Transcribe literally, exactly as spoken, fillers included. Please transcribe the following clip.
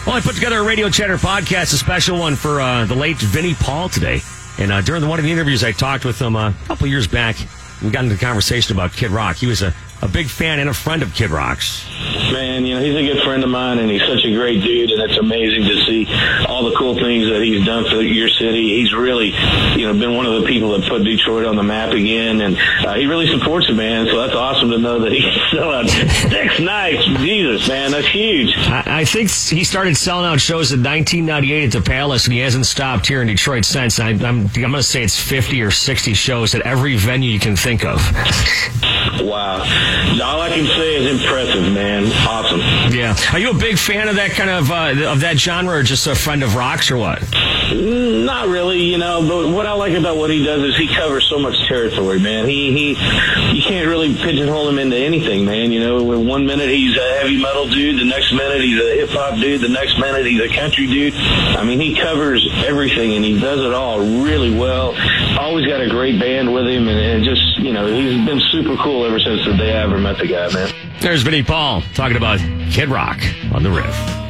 Well, I put together a Radio Chatter podcast, a special one for uh, the late Vinnie Paul today. And uh, during one of the interviews, I talked with him uh, a couple years back and got into a conversation about Kid Rock. He was a, a big fan and a friend of Kid Rock's. Man, you know, he's a good friend of mine, and he's such a great dude, and it's amazing to see all the cool things that he's done for your city. He's really, you know, been one of the people that put Detroit on the map again, and uh, he really supports the band, so that's awesome to know that he's selling six nights. Jesus, man, that's huge. I, I think he started selling out shows in nineteen ninety-eight at the Palace, and he hasn't stopped here in Detroit since. I, I'm, I'm going to say it's fifty or sixty shows at every venue you can think of. Wow. All I can say is impressive, man. Awesome. Yeah. Are you a big fan of that kind of uh, of that genre, or just a friend of Rock's, or what? Not really, you know, but what I like about what he does is he covers so much territory, man. He, he, you can't really pigeonhole him into anything, man. You know, one minute he's a heavy metal dude, the next minute he's a hip-hop dude, the next minute he's a country dude. I mean, he covers everything, and he does it all really well. Always got a great band with him, and, and just, you know, he's been super cool ever since the day I ever met the guy, man. There's Vinnie Paul talking about Kid Rock on the riff.